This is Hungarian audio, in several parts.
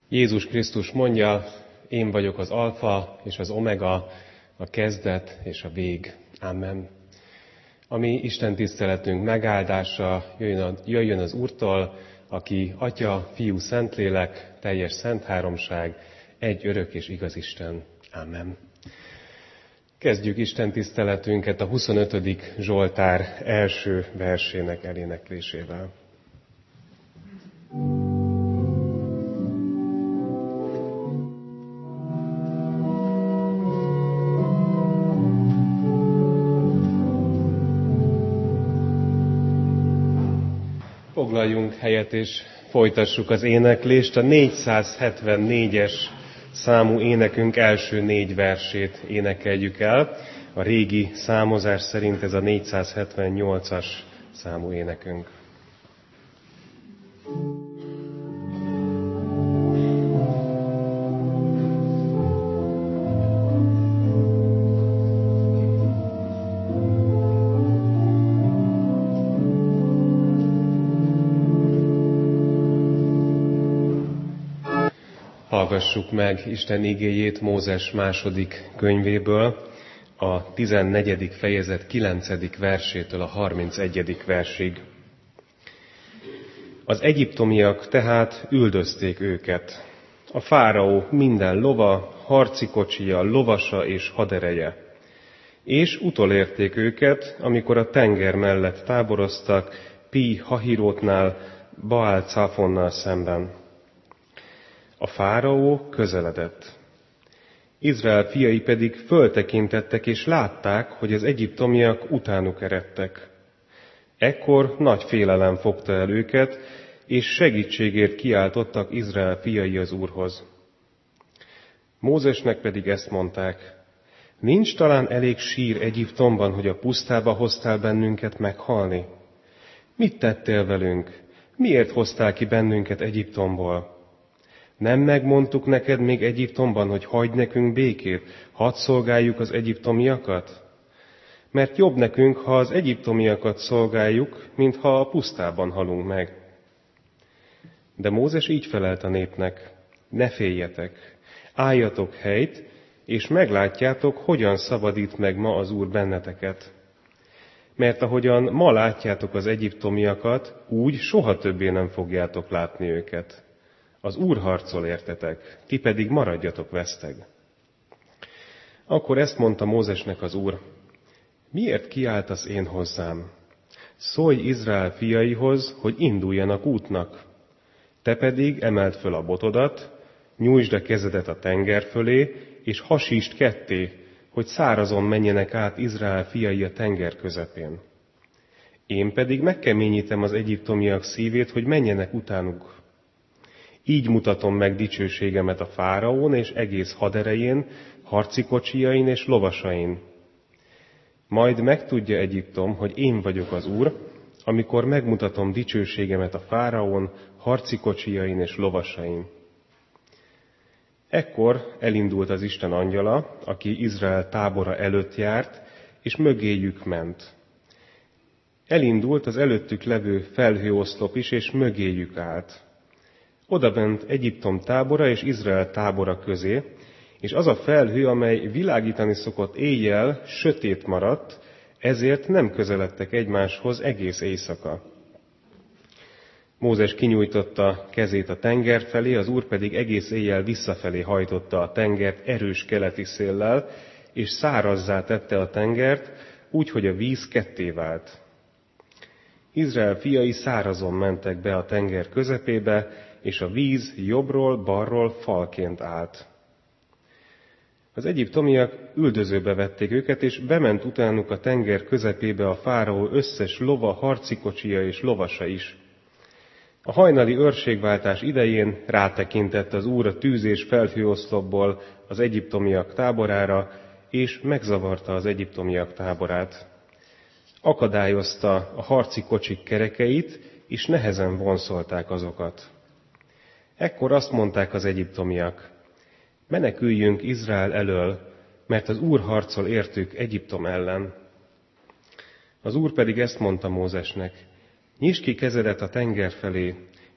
Jézus Krisztus mondja, én vagyok az alfa és az omega, a kezdet és a vég. Amen. A mi Isten tiszteletünk megáldása jöjjön az Úrtól, aki Atya, Fiú, Szentlélek, teljes szent háromság, egy örök és igaz Isten. Amen. Kezdjük Isten tiszteletünket a 25. Zsoltár első versének eléneklésével. Foglaljunk helyet és folytassuk az éneklést. A 474-es számú énekünk első 4 versét énekeljük el. A régi számozás szerint ez a 478-as számú énekünk. Hallgassuk meg Isten igéjét Mózes második könyvéből, a 14. fejezet 9. versétől a 31. versig. Az egyiptomiak tehát üldözték őket. A fáraó minden lova, harci kocsija, lovasa és hadereje. És utolérték őket, amikor a tenger mellett táboroztak, Pi Hahirótnál, Baál Cáfonnal szemben. A fáraó közeledett. Izrael fiai pedig föltekintettek és látták, hogy az egyiptomiak utánuk eredtek. Ekkor nagy félelem fogta el őket, és segítségért kiáltottak Izrael fiai az Úrhoz. Mózesnek pedig ezt mondták: nincs talán elég sír Egyiptomban, hogy a pusztába hoztál bennünket meghalni? Mit tettél velünk? Miért hoztál ki bennünket Egyiptomból? Nem megmondtuk neked még Egyiptomban, hogy hagyd nekünk békét, hadd szolgáljuk az egyiptomiakat? Mert jobb nekünk, ha az egyiptomiakat szolgáljuk, mint ha a pusztában halunk meg. De Mózes így felelt a népnek: ne féljetek, álljatok helyt, és meglátjátok, hogyan szabadít meg ma az Úr benneteket. Mert ahogyan ma látjátok az egyiptomiakat, úgy soha többé nem fogjátok látni őket. Az Úr harcol értetek, ti pedig maradjatok veszteg. Akkor ezt mondta Mózesnek az Úr: miért kiáltasz én hozzám? Szólj Izrael fiaihoz, hogy induljanak útnak. Te pedig emeld föl a botodat, nyújtsd a kezedet a tenger fölé, és hasítsd ketté, hogy szárazon menjenek át Izrael fiai a tenger közepén. Én pedig megkeményítem az egyiptomiak szívét, hogy menjenek utánuk. Így mutatom meg dicsőségemet a fáraón és egész haderején, harci kocsijain és lovasain. Majd megtudja Egyiptom, hogy én vagyok az Úr, amikor megmutatom dicsőségemet a fáraón, harci kocsijain és lovasain. Ekkor elindult az Isten angyala, aki Izrael tábora előtt járt, és mögéjük ment. Elindult az előttük levő felhőoszlop is, és mögéjük állt. Odabent Egyiptom tábora és Izrael tábora közé, és az a felhő, amely világítani szokott éjjel, sötét maradt, ezért nem közeledtek egymáshoz egész éjszaka. Mózes kinyújtotta kezét a tenger felé, az Úr pedig egész éjjel visszafelé hajtotta a tengert erős keleti széllel, és szárazzá tette a tengert, úgy, hogy a víz ketté vált. Izrael fiai szárazon mentek be a tenger közepébe, és a víz jobbról, balról falként állt. Az egyiptomiak üldözőbe vették őket, és bement utánuk a tenger közepébe a fáraó összes lova, harci kocsija és lovasa is. A hajnali őrségváltás idején rátekintett az Úr a tűz és felhőoszlopból az egyiptomiak táborára, és megzavarta az egyiptomiak táborát. Akadályozta a harci kocsik kerekeit, és nehezen vonszolták azokat. Ekkor azt mondták az egyiptomiak: meneküljünk Izrael elől, mert az Úr harcol értük Egyiptom ellen. Az Úr pedig ezt mondta Mózesnek: nyisd ki kezedet a tenger felé,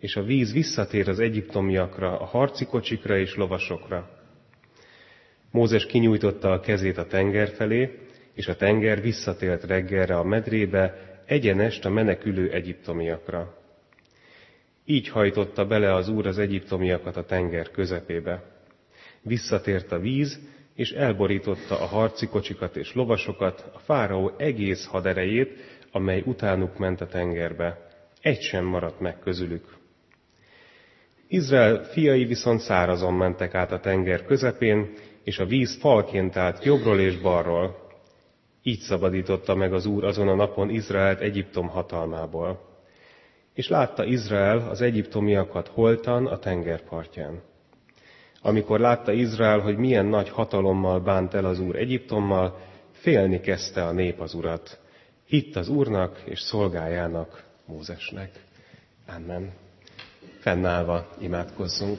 és a víz visszatér az egyiptomiakra, a harci kocsikra és lovasokra. Mózes kinyújtotta a kezét a tenger felé, és a tenger visszatért reggelre a medrébe, egyenest a menekülő egyiptomiakra. Így hajtotta bele az Úr az egyiptomiakat a tenger közepébe. Visszatért a víz, és elborította a harci kocsikat és lovasokat, a fáraó egész haderejét, amely utánuk ment a tengerbe. Egy sem maradt meg közülük. Izrael fiai viszont szárazon mentek át a tenger közepén, és a víz falként állt jobbról és balról. Így szabadította meg az Úr azon a napon Izraelt Egyiptom hatalmából. És látta Izrael az egyiptomiakat holtan a tengerpartján. Amikor látta Izrael, hogy milyen nagy hatalommal bánt el az Úr Egyiptommal, félni kezdte a nép az Urat. Hitt az Úrnak és szolgájának, Mózesnek. Amen. Fennállva imádkozzunk.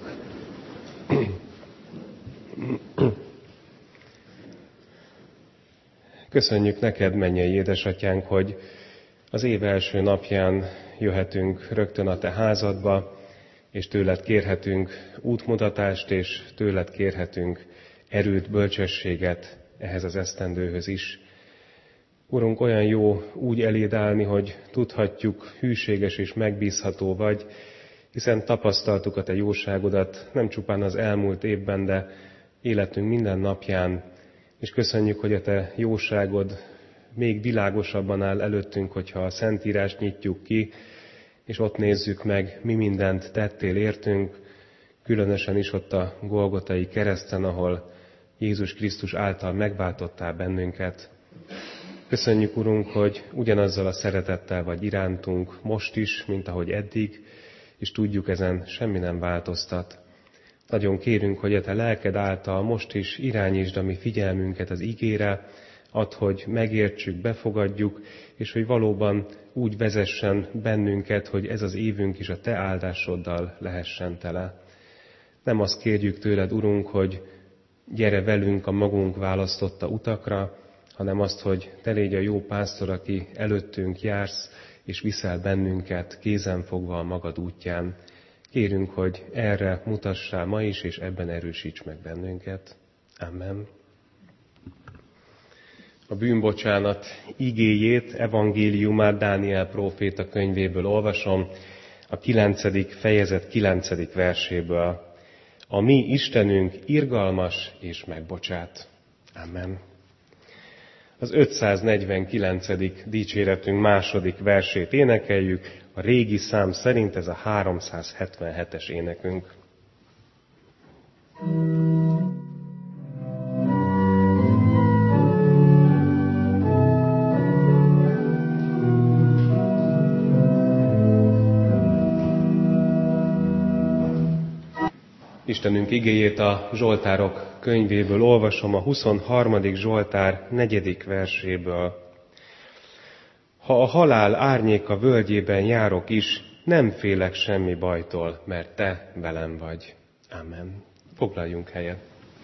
Köszönjük neked, mennyei édesatyánk, hogy az év első napján jöhetünk rögtön a te házadba, és tőled kérhetünk útmutatást, és tőled kérhetünk erőt, bölcsességet ehhez az esztendőhöz is. Urunk, olyan jó úgy eléd állni, hogy tudhatjuk, hűséges és megbízható vagy, hiszen tapasztaltuk a te jóságodat nem csupán az elmúlt évben, de életünk minden napján, és köszönjük, hogy a te jóságod még világosabban áll előttünk, hogyha a Szentírást nyitjuk ki, és ott nézzük meg, mi mindent tettél értünk, különösen is ott a Golgotai kereszten, ahol Jézus Krisztus által megváltottál bennünket. Köszönjük, Urunk, hogy ugyanazzal a szeretettel vagy irántunk most is, mint ahogy eddig, és tudjuk, ezen semmi nem változtat. Nagyon kérünk, hogy a te lelked által most is irányítsd a mi figyelmünket az igére, add, hogy megértsük, befogadjuk, és hogy valóban úgy vezessen bennünket, hogy ez az évünk is a te áldásoddal lehessen tele. Nem azt kérjük tőled, Urunk, hogy gyere velünk a magunk választotta utakra, hanem azt, hogy te légy a jó pásztor, aki előttünk jársz, és viszel bennünket kézen fogva a magad útján. Kérünk, hogy erre mutassál ma is, és ebben erősíts meg bennünket. Amen. A bűnbocsánat igéjét, evangéliumát Dániel próféta könyvéből olvasom, a 9. fejezet 9. verséből. A mi Istenünk irgalmas és megbocsát. Amen. Az 549. dicséretünk második versét énekeljük, a régi szám szerint ez a 377-es énekünk. Istenünk igéjét a Zsoltárok könyvéből olvasom, a 23. Zsoltár 4. verséből. Ha a halál árnyéka völgyében járok is, nem félek semmi bajtól, mert te velem vagy. Amen. Foglaljunk helyet.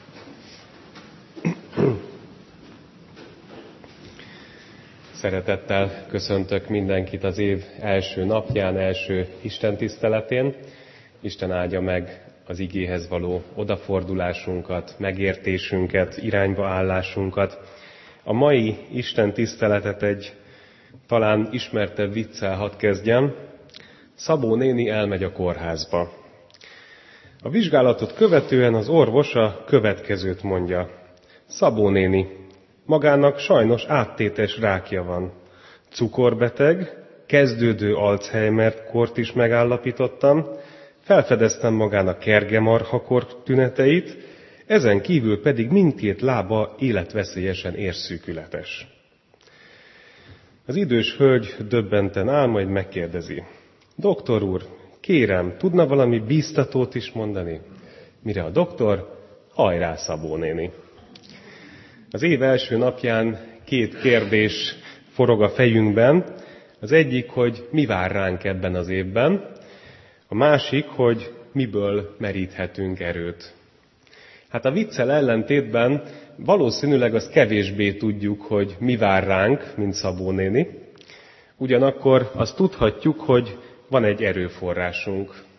Szeretettel köszöntök mindenkit az év első napján, első istentiszteletén. Isten áldja meg az igéhez való odafordulásunkat, megértésünket, irányba állásunkat. A mai Isten tiszteletet egy talán ismertebb viccel hadd kezdjem. Szabó néni elmegy a kórházba. A vizsgálatot követően az orvos a következőt mondja. Szabó néni, magának sajnos áttétes rákja van. Cukorbeteg, kezdődő Alzheimer-kort is megállapítottam, felfedeztem magának kergemarha-kor tüneteit, ezen kívül pedig mindkét lába életveszélyesen érszűkületes. Az idős hölgy döbbenten áll, majd megkérdezi. Doktor úr, kérem, tudna valami bíztatót is mondani? Mire a doktor, hajrá Szabó néni. Az év első napján 2 kérdés forog a fejünkben. Az egyik, hogy mi vár ránk ebben az évben. A másik, hogy miből meríthetünk erőt. Hát a viccel ellentétben valószínűleg azt kevésbé tudjuk, hogy mi vár ránk, mint Szabó néni. Ugyanakkor azt tudhatjuk, hogy van egy erőforrásunk.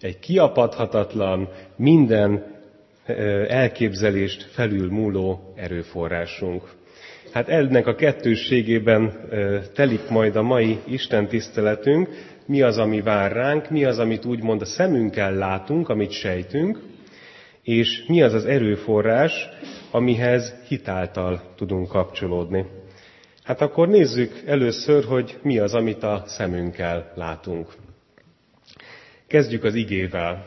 Egy kiapadhatatlan, minden elképzelést felülmúló erőforrásunk. Hát ennek a kettősségében telik majd a mai Isten tiszteletünk, mi az, ami vár ránk, mi az, amit úgymond a szemünkkel látunk, amit sejtünk, és mi az az erőforrás, amihez hitáltal tudunk kapcsolódni. Hát akkor nézzük először, hogy mi az, amit a szemünkkel látunk. Kezdjük az igével.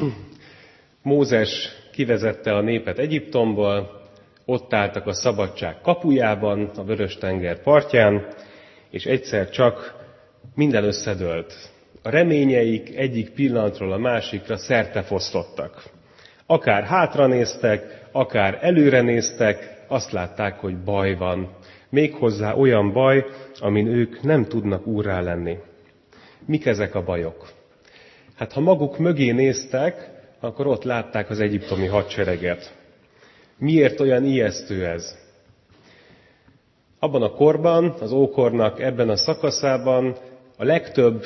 Mózes kivezette a népet Egyiptomból, ott álltak a szabadság kapujában, a Vörös-tenger partján, és egyszer csak minden összedőlt. A reményeik egyik pillanatról a másikra szertefosztottak. Akár hátra néztek, akár előre néztek, azt látták, hogy baj van. Méghozzá olyan baj, amin ők nem tudnak úrrá lenni. Mik ezek a bajok? Hát ha maguk mögé néztek, akkor ott látták az egyiptomi hadsereget. Miért olyan ijesztő ez? Abban a korban, az ókornak ebben a szakaszában a legtöbb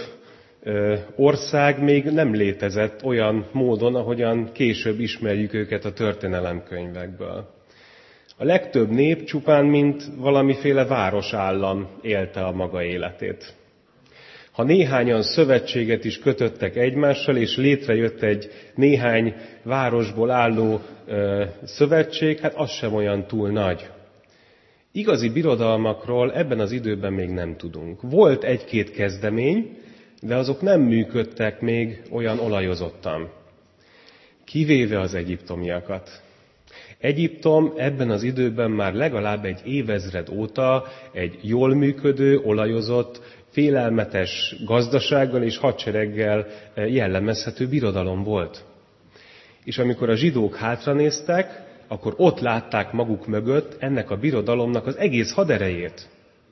ország még nem létezett olyan módon, ahogyan később ismerjük őket a történelemkönyvekből. A legtöbb nép csupán, mint valamiféle városállam élte a maga életét. Ha néhányan szövetséget is kötöttek egymással, és létrejött egy néhány városból álló szövetség, hát az sem olyan túl nagy. Igazi birodalmakról ebben az időben még nem tudunk. Volt egy-két kezdemény, de azok nem működtek még olyan olajozottan. Kivéve az egyiptomiakat. Egyiptom ebben az időben már legalább egy évezred óta egy jól működő, olajozott, félelmetes gazdasággal és hadsereggel jellemezhető birodalom volt. És amikor a zsidók hátranéztek, akkor ott látták maguk mögött ennek a birodalomnak az egész haderejét.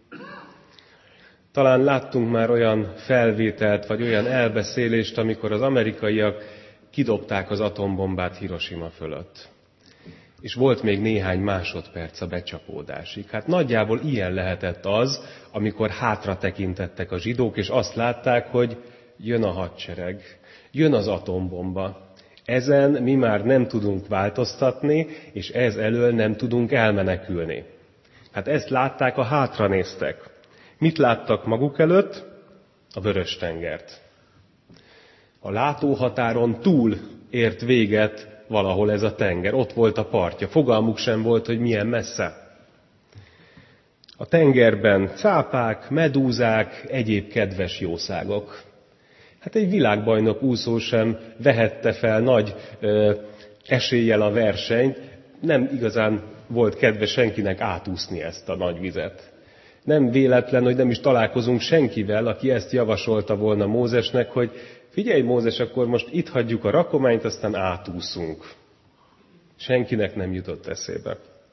Talán láttunk már olyan felvételt, vagy olyan elbeszélést, amikor az amerikaiak kidobták az atombombát Hiroshima fölött. És volt még néhány másodperc a becsapódásig. Hát nagyjából ilyen lehetett az, amikor hátra tekintettek a zsidók, és azt látták, hogy jön a hadsereg, jön az atombomba. Ezen mi már nem tudunk változtatni, és ez elől nem tudunk elmenekülni. Hát ezt látták, a hátranéztek. Mit láttak maguk előtt? A Vörös-tengert. A látóhatáron túl ért véget valahol ez a tenger. Ott volt a partja. Fogalmuk sem volt, hogy milyen messze. A tengerben cápák, medúzák, egyéb kedves jószágok. Hát egy világbajnok úszó sem vehette fel nagy eséllyel a versenyt. Nem igazán volt kedve senkinek átúszni ezt a nagy vizet. Nem véletlen, hogy nem is találkozunk senkivel, aki ezt javasolta volna Mózesnek, hogy figyelj Mózes, akkor most itt hagyjuk a rakományt, aztán átúszunk. Senkinek nem jutott eszébe.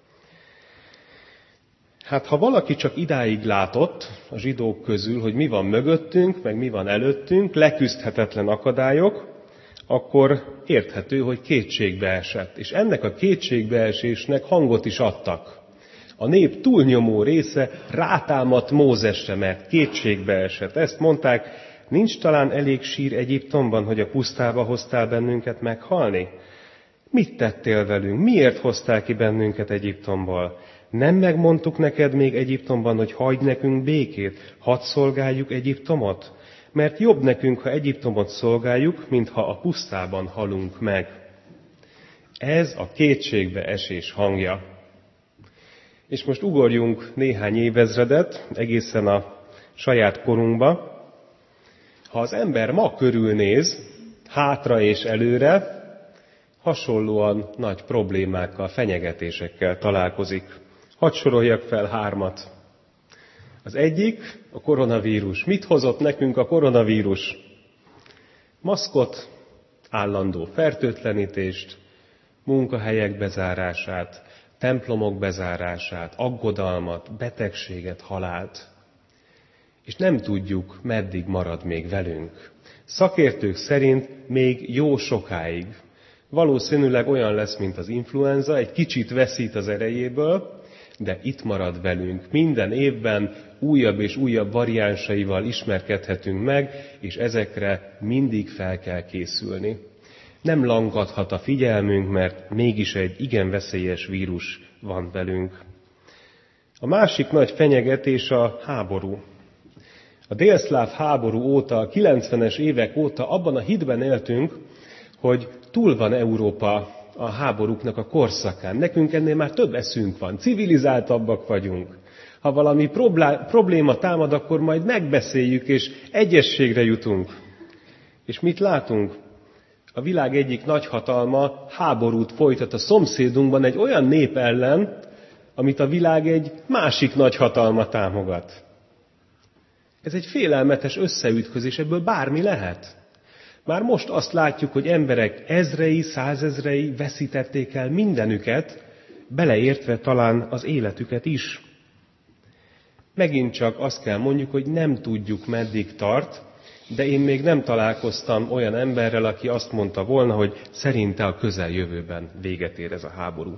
Hát ha valaki csak idáig látott a zsidók közül, hogy mi van mögöttünk, meg mi van előttünk, leküzdhetetlen akadályok, akkor érthető, hogy kétségbe esett. És ennek a kétségbeesésnek hangot is adtak. A nép túlnyomó része rátámadt Mózesre, mert kétségbe esett. Ezt mondták, nincs talán elég sír Egyiptomban, hogy a pusztába hoztál bennünket meghalni? Mit tettél velünk? Miért hoztál ki bennünket Egyiptomból? Nem megmondtuk neked még Egyiptomban, hogy hagyj nekünk békét, hadd szolgáljuk Egyiptomot? Mert jobb nekünk, ha Egyiptomot szolgáljuk, mint ha a pusztában halunk meg. Ez a kétségbe esés hangja. És most ugorjunk néhány évezredet, egészen a saját korunkba. Ha az ember ma körülnéz, hátra és előre, hasonlóan nagy problémákkal, fenyegetésekkel találkozik. Hadd soroljak fel 3. Az egyik a koronavírus. Mit hozott nekünk a koronavírus? Maszkot, állandó fertőtlenítést, munkahelyek bezárását, templomok bezárását, aggodalmat, betegséget, halált. És nem tudjuk, meddig marad még velünk. Szakértők szerint még jó sokáig. Valószínűleg olyan lesz, mint az influenza, egy kicsit veszít az erejéből, de itt marad velünk. Minden évben újabb és újabb variánsaival ismerkedhetünk meg, és ezekre mindig fel kell készülni. Nem langadhat a figyelmünk, mert mégis egy igen veszélyes vírus van velünk. A másik nagy fenyegetés a háború. A délszláv háború óta, a 90-es évek óta abban a hitben éltünk, hogy túl van Európa a háborúknak a korszakán. Nekünk ennél már több eszünk van, civilizáltabbak vagyunk. Ha valami probléma támad, akkor majd megbeszéljük, és egyességre jutunk. És mit látunk? A világ egyik nagyhatalma háborút folytat a szomszédunkban egy olyan nép ellen, amit a világ egy másik nagyhatalma támogat. Ez egy félelmetes összeütközés, ebből bármi lehet. Már most azt látjuk, hogy emberek ezrei, százezrei veszítették el mindenüket, beleértve talán az életüket is. Megint csak azt kell mondjuk, hogy nem tudjuk, meddig tart, de én még nem találkoztam olyan emberrel, aki azt mondta volna, hogy szerinte a közeljövőben véget ér ez a háború.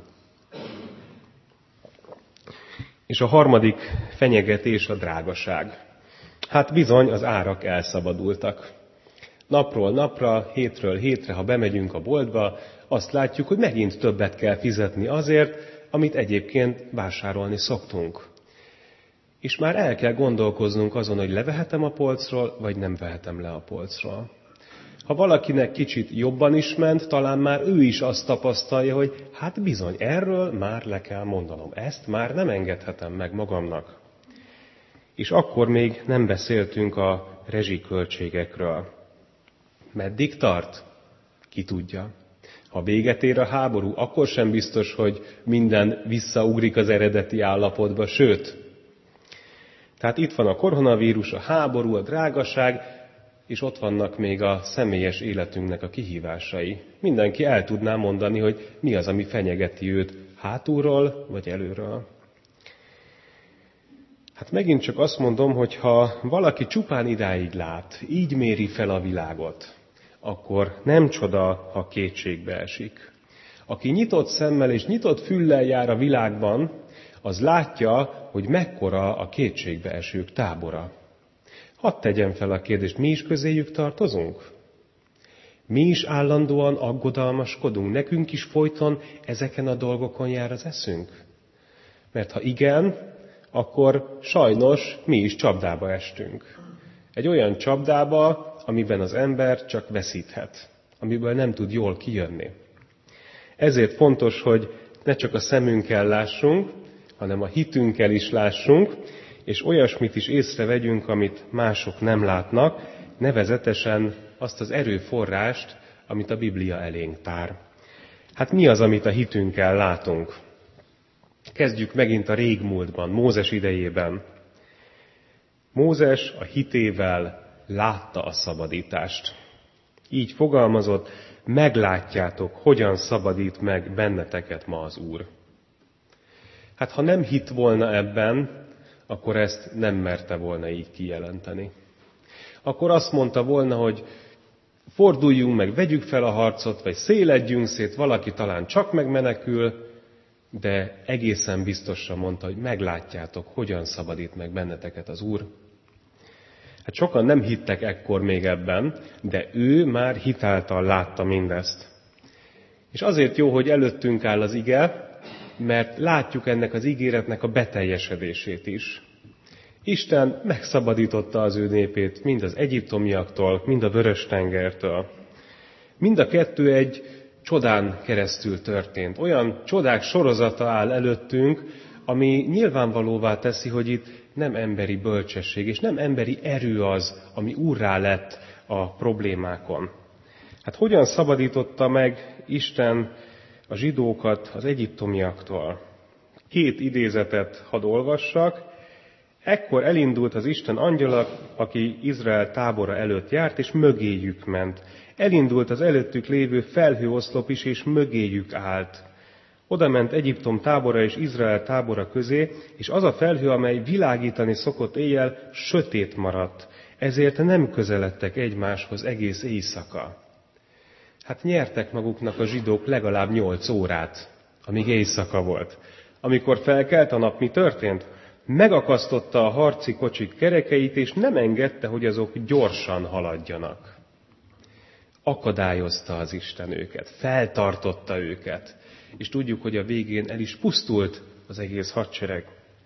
És a harmadik fenyegetés a drágaság. Hát bizony, az árak elszabadultak. Napról napra, hétről hétre, ha bemegyünk a boltba, azt látjuk, hogy megint többet kell fizetni azért, amit egyébként vásárolni szoktunk. És már el kell gondolkoznunk azon, hogy levehetem a polcról, vagy nem vehetem le a polcról. Ha valakinek kicsit jobban is ment, talán már ő is azt tapasztalja, hogy hát bizony, erről már le kell mondanom. Ezt már nem engedhetem meg magamnak. És akkor még nem beszéltünk a rezsiköltségekről. Meddig tart? Ki tudja. Ha véget ér a háború, akkor sem biztos, hogy minden visszaugrik az eredeti állapotba, sőt. Tehát itt van a koronavírus, a háború, a drágaság, és ott vannak még a személyes életünknek a kihívásai. Mindenki el tudná mondani, hogy mi az, ami fenyegeti őt hátulról vagy előről. Hát megint csak azt mondom, hogy ha valaki csupán idáig lát, így méri fel a világot, akkor nem csoda, ha kétségbe esik. Aki nyitott szemmel és nyitott füllel jár a világban, az látja, hogy mekkora a kétségbeesők tábora. Hadd tegyem fel a kérdést, mi is közéjük tartozunk? Mi is állandóan aggodalmaskodunk, nekünk is folyton ezeken a dolgokon jár az eszünk? Mert ha igen, akkor sajnos mi is csapdába estünk. Egy olyan csapdába, amiben az ember csak veszíthet, amiből nem tud jól kijönni. Ezért fontos, hogy ne csak a szemünkkel lássunk, hanem a hitünkkel is lássunk, és olyasmit is észrevegyünk, amit mások nem látnak, nevezetesen azt az erőforrást, amit a Biblia elénk tár. Hát mi az, amit a hitünkkel látunk? Kezdjük megint a régmúltban, Mózes idejében. Mózes a hitével látta a szabadítást. Így fogalmazott, meglátjátok, hogyan szabadít meg benneteket ma az Úr. Hát ha nem hitt volna ebben, akkor ezt nem merte volna így kijelenteni. Akkor azt mondta volna, hogy forduljunk meg, vegyük fel a harcot, vagy széledjünk szét, valaki talán csak megmenekül, de egészen biztosan mondta, hogy meglátjátok, hogyan szabadít meg benneteket az Úr. Hát sokan nem hittek ekkor még ebben, de ő már hitáltal látta mindezt. És azért jó, hogy előttünk áll az ige, mert látjuk ennek az ígéretnek a beteljesedését is. Isten megszabadította az ő népét mind az egyiptomiaktól, mind a Vörös-tengertől. Mind a kettő egy csodán keresztül történt. Olyan csodák sorozata áll előttünk, ami nyilvánvalóvá teszi, hogy itt nem emberi bölcsesség, és nem emberi erő az, ami úrrá lett a problémákon. Hát hogyan szabadította meg Isten a zsidókat az egyiptomiaktól? 2 idézetet hadd olvassak. Ekkor elindult az Isten angyala, aki Izrael tábora előtt járt, és mögéjük ment. Elindult az előttük lévő felhőoszlop is, és mögéjük állt. Oda ment Egyiptom tábora és Izrael tábora közé, és az a felhő, amely világítani szokott éjjel, sötét maradt. Ezért nem közeledtek egymáshoz egész éjszaka. Hát nyertek maguknak a zsidók legalább 8 órát, amíg éjszaka volt. Amikor felkelt a nap, mi történt? Megakasztotta a harci kocsik kerekeit, és nem engedte, hogy azok gyorsan haladjanak. Akadályozta az Isten őket, feltartotta őket, és tudjuk, hogy a végén el is pusztult az egész hadsereg.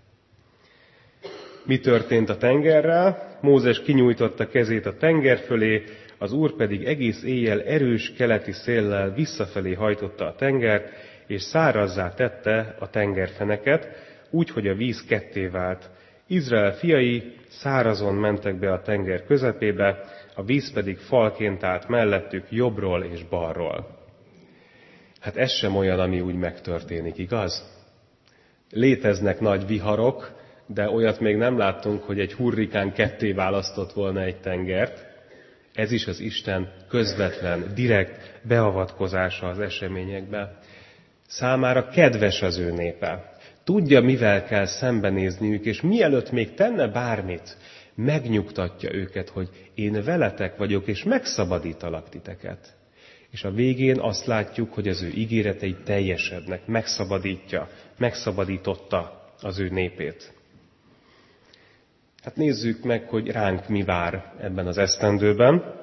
Mi történt a tengerrel? Mózes kinyújtotta kezét a tenger fölé, az Úr pedig egész éjjel erős keleti széllel visszafelé hajtotta a tengert, és szárazzá tette a tengerfeneket, úgy, hogy a víz ketté vált. Izrael fiai szárazon mentek be a tenger közepébe, a víz pedig falként állt mellettük jobbról és balról. Hát ez sem olyan, ami úgy megtörténik, igaz? Léteznek nagy viharok, de olyat még nem láttunk, hogy egy hurrikán ketté választott volna egy tengert. Ez is az Isten közvetlen, direkt beavatkozása az eseményekbe. Számára kedves az ő népe. Tudja, mivel kell szembenézniük, és mielőtt még tenne bármit, megnyugtatja őket, hogy én veletek vagyok, és megszabadítalak titeket. És a végén azt látjuk, hogy az ő ígéretei teljesednek, megszabadította az ő népét. Hát nézzük meg, hogy ránk mi vár ebben az esztendőben.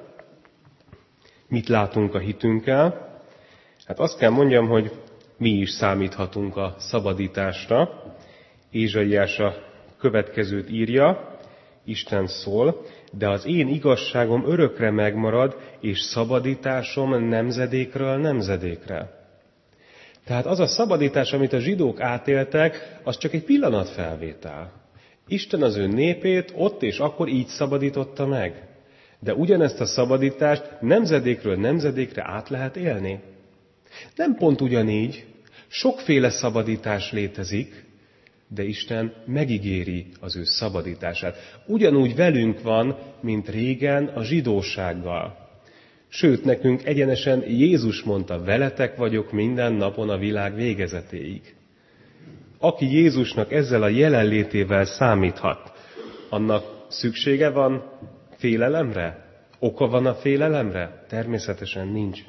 Mit látunk a hitünkkel? Hát azt kell mondjam, hogy mi is számíthatunk a szabadításra. Ézsaiás a következőt írja, Isten szól, de az én igazságom örökre megmarad, és szabadításom nemzedékről nemzedékre. Tehát az a szabadítás, amit a zsidók átéltek, az csak egy pillanatfelvétel. Isten az ő népét ott és akkor így szabadította meg. De ugyanezt a szabadítást nemzedékről nemzedékre át lehet élni. Nem pont ugyanígy, sokféle szabadítás létezik, de Isten megígéri az ő szabadítását. Ugyanúgy velünk van, mint régen a zsidósággal. Sőt, nekünk egyenesen Jézus mondta, veletek vagyok minden napon a világ végezetéig. Aki Jézusnak ezzel a jelenlétével számíthat, annak szüksége van félelemre? Oka van a félelemre? Természetesen nincs.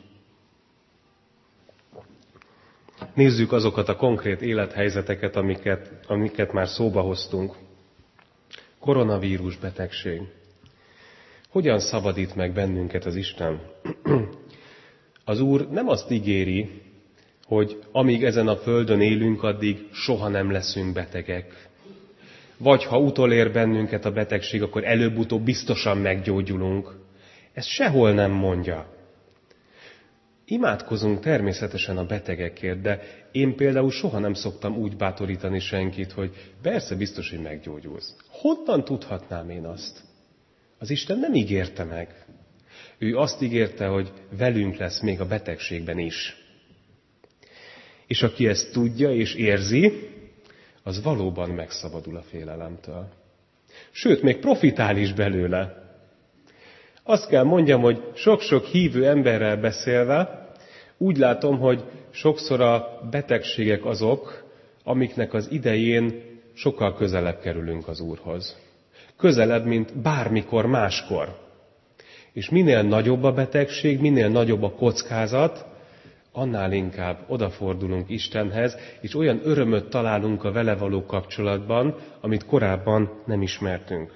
Nézzük azokat a konkrét élethelyzeteket, amiket már szóba hoztunk. Koronavírus betegség. Hogyan szabadít meg bennünket az Isten? Az Úr nem azt ígéri, hogy amíg ezen a földön élünk, addig soha nem leszünk betegek. Vagy ha utolér bennünket a betegség, akkor előbb-utóbb biztosan meggyógyulunk. Ezt sehol nem mondja. Imádkozunk természetesen a betegekért, de én például soha nem szoktam úgy bátorítani senkit, hogy persze biztos, hogy meggyógyulsz. Honnan tudhatnám én azt? Az Isten nem ígérte meg. Ő azt ígérte, hogy velünk lesz még a betegségben is. És aki ezt tudja és érzi, az valóban megszabadul a félelemtől. Sőt, még profitál is belőle. Azt kell mondjam, hogy sok-sok hívő emberrel beszélve, úgy látom, hogy sokszor a betegségek azok, amiknek az idején sokkal közelebb kerülünk az Úrhoz. Közelebb, mint bármikor máskor. És minél nagyobb a betegség, minél nagyobb a kockázat, annál inkább odafordulunk Istenhez, és olyan örömöt találunk a vele való kapcsolatban, amit korábban nem ismertünk.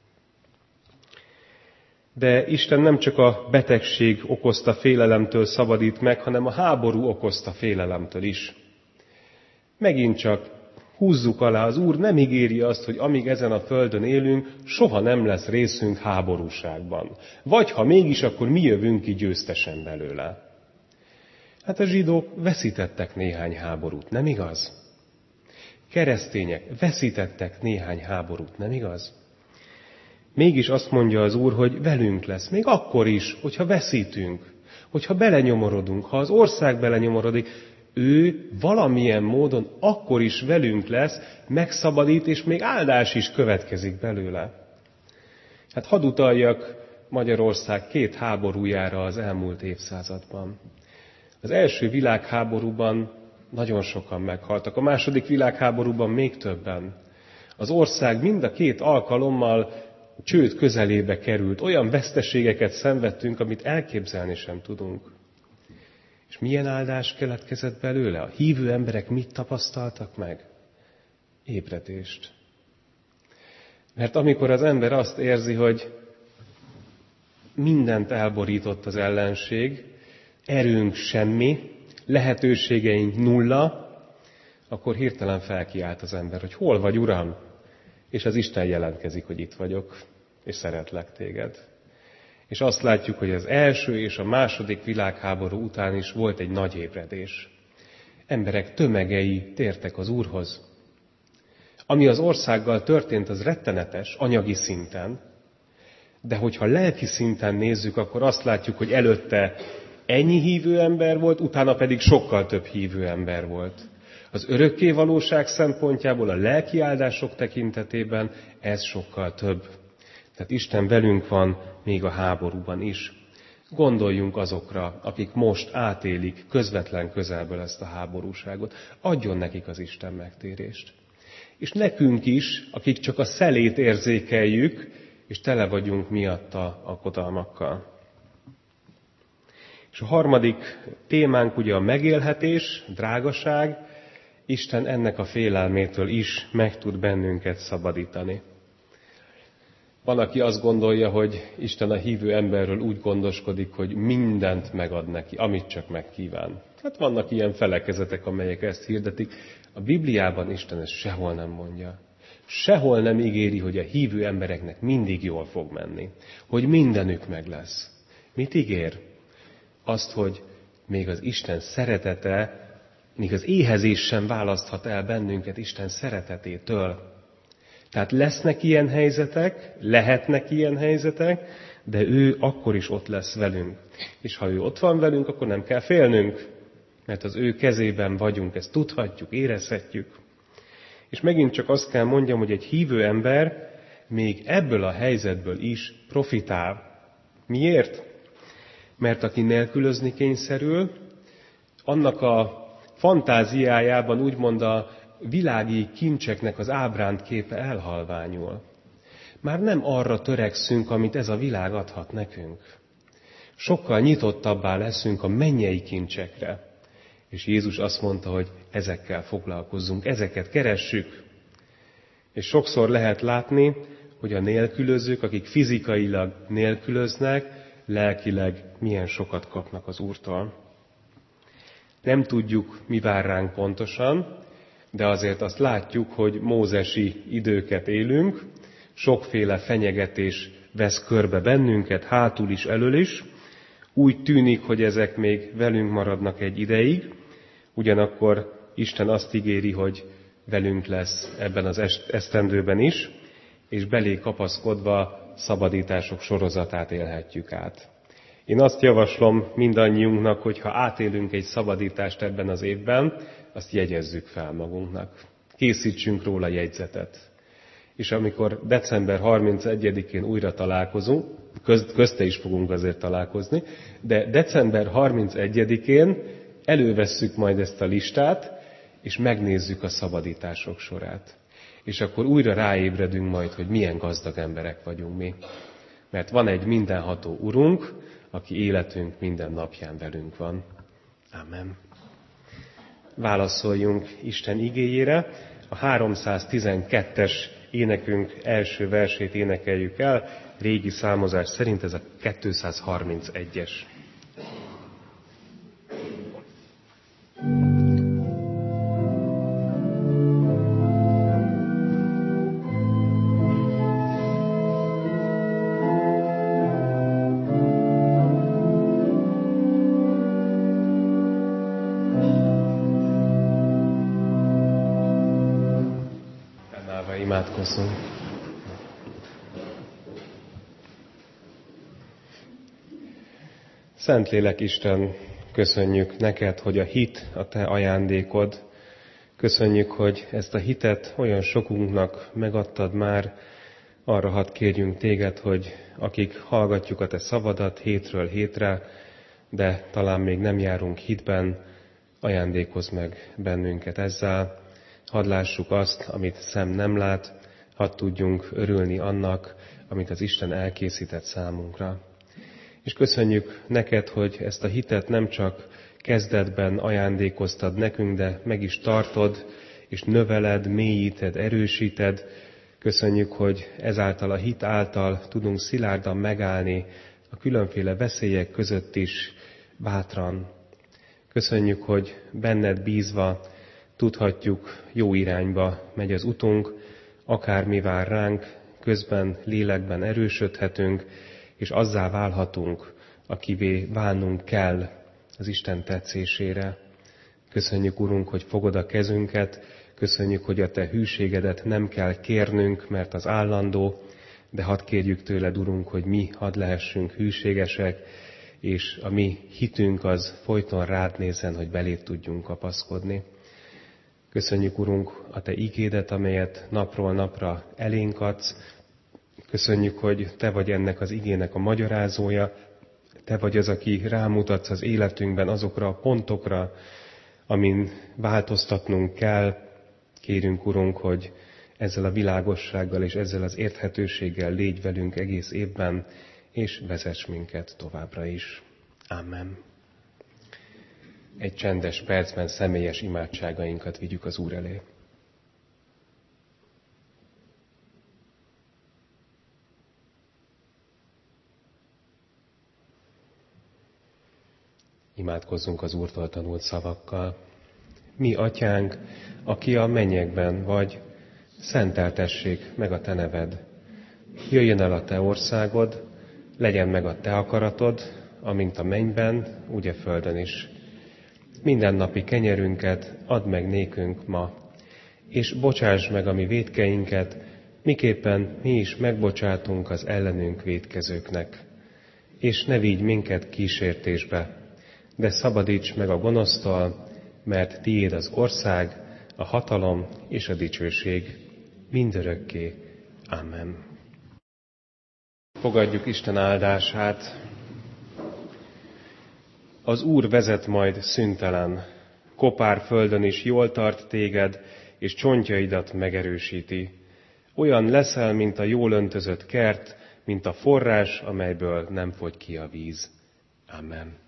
De Isten nem csak a betegség okozta félelemtől szabadít meg, hanem a háború okozta félelemtől is. Megint csak húzzuk alá, az Úr nem ígéri azt, hogy amíg ezen a földön élünk, soha nem lesz részünk háborúságban. Vagy ha mégis, akkor mi jövünk ki győztesen belőle. Hát a zsidók veszítettek néhány háborút, nem igaz? Keresztények veszítettek néhány háborút, nem igaz? Mégis azt mondja az Úr, hogy velünk lesz, még akkor is, hogyha veszítünk, hogyha belenyomorodunk, ha az ország belenyomorodik, ő valamilyen módon akkor is velünk lesz, megszabadít, és még áldás is következik belőle. Hát hadd utaljak Magyarország 2 háborújára az elmúlt évszázadban. Az első világháborúban nagyon sokan meghaltak, a második világháborúban még többen. Az ország mind a 2 alkalommal csőd közelébe került, olyan veszteségeket szenvedtünk, amit elképzelni sem tudunk. És milyen áldás keletkezett belőle? A hívő emberek mit tapasztaltak meg? Ébredést. Mert amikor az ember azt érzi, hogy mindent elborított az ellenség, erőnk semmi, lehetőségeink nulla, akkor hirtelen felkiált az ember, hogy hol vagy, Uram? És az Isten jelentkezik, hogy itt vagyok, és szeretlek téged. És azt látjuk, hogy az első és a második világháború után is volt egy nagy ébredés. Emberek tömegei tértek az Úrhoz. Ami az országgal történt, az rettenetes, anyagi szinten, de hogyha lelki szinten nézzük, akkor azt látjuk, hogy előtte ennyi hívő ember volt, utána pedig sokkal több hívő ember volt. Az örökké valóság szempontjából, a lelki áldások tekintetében ez sokkal több. Tehát Isten velünk van még a háborúban is. Gondoljunk azokra, akik most átélik közvetlen közelből ezt a háborúságot. Adjon nekik az Isten megtérést. És nekünk is, akik csak a szelét érzékeljük, és tele vagyunk miatta aggodalmakkal. És a harmadik témánk ugye a megélhetés, drágaság. Isten ennek a félelmétől is meg tud bennünket szabadítani. Van, aki azt gondolja, hogy Isten a hívő emberről úgy gondoskodik, hogy mindent megad neki, amit csak megkíván. Hát vannak ilyen felekezetek, amelyek ezt hirdetik. A Bibliában Isten ezt sehol nem mondja. Sehol nem ígéri, hogy a hívő embereknek mindig jól fog menni. Hogy mindenük meg lesz. Mit ígér? Azt, hogy még az Isten szeretete, még az éhezés sem választhat el bennünket Isten szeretetétől. Tehát lesznek ilyen helyzetek, lehetnek ilyen helyzetek, de ő akkor is ott lesz velünk. És ha ő ott van velünk, akkor nem kell félnünk, mert az ő kezében vagyunk, ezt tudhatjuk, érezhetjük. És megint csak azt kell mondjam, hogy egy hívő ember még ebből a helyzetből is profitál. Miért? Mert aki nélkülözni kényszerül, annak a fantáziájában úgymond a világi kincseknek az ábránt képe elhalványul. Már nem arra törekszünk, amit ez a világ adhat nekünk. Sokkal nyitottabbá leszünk a mennyei kincsekre. És Jézus azt mondta, hogy ezekkel foglalkozzunk, ezeket keressük. És sokszor lehet látni, hogy a nélkülözők, akik fizikailag nélkülöznek, lelkileg milyen sokat kapnak az Úrtól. Nem tudjuk, mi vár ránk pontosan, de azért azt látjuk, hogy mózesi időket élünk, sokféle fenyegetés vesz körbe bennünket, hátul is, elől is. Úgy tűnik, hogy ezek még velünk maradnak egy ideig, ugyanakkor Isten azt ígéri, hogy velünk lesz ebben az esztendőben is, és belé kapaszkodva szabadítások sorozatát élhetjük át. Én azt javaslom mindannyiunknak, hogy ha átélünk egy szabadítást ebben az évben, azt jegyezzük fel magunknak. Készítsünk róla jegyzetet. És amikor december 31-én újra találkozunk, közte is fogunk azért találkozni, de december 31-én elővesszük majd ezt a listát, és megnézzük a szabadítások sorát. És akkor újra ráébredünk majd, hogy milyen gazdag emberek vagyunk mi. Mert van egy mindenható Urunk, aki életünk minden napján velünk van. Amen. Válaszoljunk Isten igéjére. A 312-es énekünk első versét énekeljük el. Régi számozás szerint ez a 231-es. Imádkozzunk. Szentlélek Isten, köszönjük neked, hogy a hit a te ajándékod. Köszönjük, hogy ezt a hitet olyan sokunknak megadtad már. Arra hadd kérjünk téged, hogy akik hallgatjuk a te szavadat hétről hétre, de talán még nem járunk hitben, ajándékozz meg bennünket ezzel. Hadd lássuk azt, amit szem nem lát, hadd tudjunk örülni annak, amit az Isten elkészített számunkra. És köszönjük neked, hogy ezt a hitet nem csak kezdetben ajándékoztad nekünk, de meg is tartod, és növeled, mélyíted, erősíted. Köszönjük, hogy ezáltal a hit által tudunk szilárdan megállni a különféle veszélyek között is bátran. Köszönjük, hogy benned bízva tudhatjuk, jó irányba megy az utunk, akármi vár ránk, közben lélekben erősödhetünk, és azzá válhatunk, akivé válnunk kell az Isten tetszésére. Köszönjük, Urunk, hogy fogod a kezünket, köszönjük, hogy a Te hűségedet nem kell kérnünk, mert az állandó, de hadd kérjük tőled, Urunk, hogy mi hadd lehessünk hűségesek, és a mi hitünk az folyton rád nézzen, hogy beléd tudjunk kapaszkodni. Köszönjük, Urunk, a Te igédet, amelyet napról napra elénk adsz. Köszönjük, hogy Te vagy ennek az igének a magyarázója, Te vagy az, aki rámutatsz az életünkben azokra a pontokra, amin változtatnunk kell. Kérünk, Urunk, hogy ezzel a világossággal és ezzel az érthetőséggel légy velünk egész évben, és vezess minket továbbra is. Amen. Egy csendes percben személyes imádságainkat vigyük az Úr elé. Imádkozzunk az Úrtól tanult szavakkal. Mi, Atyánk, aki a mennyekben vagy, szenteltessék meg a Te neved. Jöjjön el a Te országod, legyen meg a Te akaratod, amint a mennyben, úgy a földön is. Mindennapi kenyerünket add meg nékünk ma, és bocsáss meg a mi vétkeinket, miképpen mi is megbocsátunk az ellenünk vétkezőknek. És ne vigy minket kísértésbe, de szabadíts meg a gonosztól, mert tiéd az ország, a hatalom és a dicsőség mindörökké. Amen. Fogadjuk Isten áldását. Az Úr vezet majd szüntelen, kopár földön is jól tart téged, és csontjaidat megerősíti. Olyan leszel, mint a jól öntözött kert, mint a forrás, amelyből nem fogy ki a víz. Amen.